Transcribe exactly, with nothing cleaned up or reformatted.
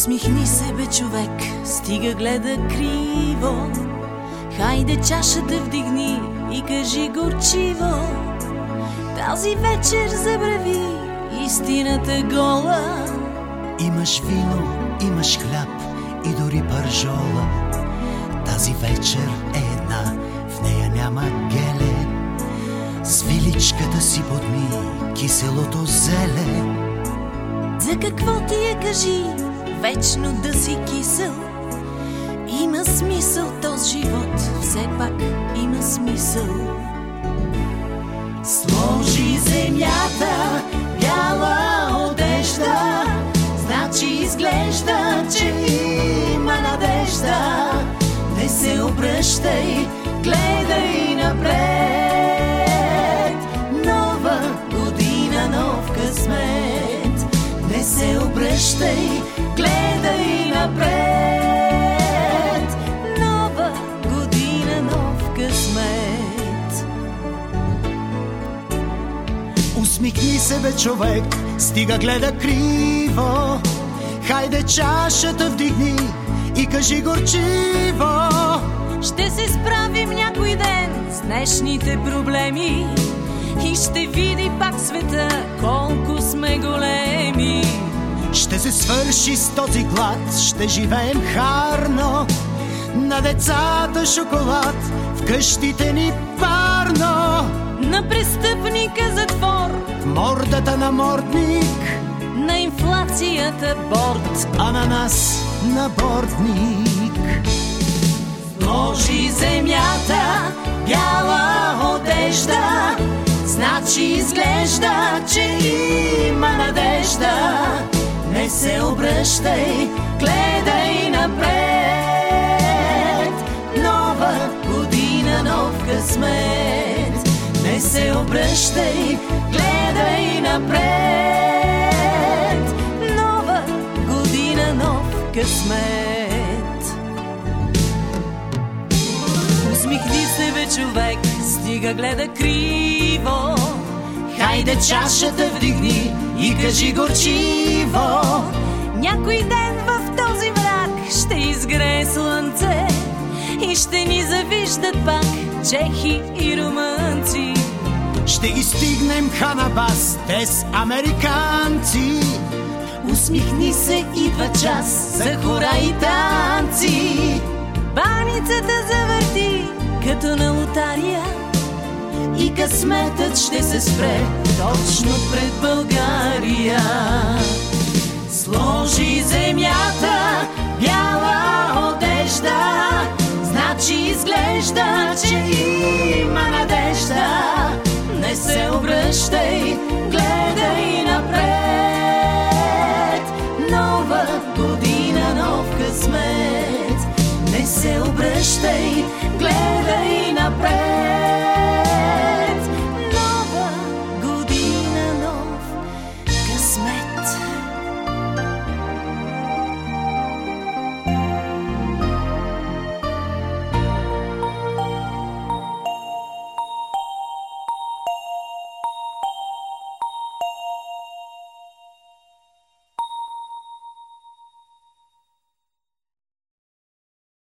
Усмихни се, бе, човек, стига гледа криво. Хайде чашата вдигни и кажи горчиво. Тази вечер забрави истината гола. Имаш вино, имаш хляб и дори пържола. Тази вечер е една, в нея няма геле. С виличката си подми киселото зеле. За какво ти я кажи, вечно да си кисел? Има смисъл този живот, все пак има смисъл. Сложи земята бяла одежда, значи изглежда, че има надежда. Не се обръщай, гледай напред. Нова година, нов късмет. Не се обръщай, гледай напред. Нова година, нов късмет. Усмихни се, бе, човек, стига гледа криво. Хайде чашата вдигни и кажи горчиво. Ще се справим някой ден с днешните проблеми и ще види пак света колко сме големи. Ще се свърши с този глад, ще живеем харно. На децата шоколад, в къщите ни парно. На престъпника затвор, мордата на мордник, на инфлацията борд, а на нас на бортник. Сложи земята бяла одежда, значи изглежда, че има надежда. Не се обръщай, гледай напред. Нова година, нов късмет. Не се обръщай, гледай напред. Нова година, нов късмет. Усмихни се, бе, човек, стига гледа криво. Хайде чашата вдигни и кажи горчиво. Някой ден в този мрак ще изгрее слънце и ще ни завиждат пак чехи и румънци. Ще ги стигнем Ханабас, те с американци. Усмихни се, идва час за хора и танци. Баницата завърти като на лотария и късметът ще се спре точно пред България. Сложи земята бяла одежда, значи изглежда, че има надежда. Не се обръщай, гледай напред. Нова година, нов късмет. Не се обръщай, гледай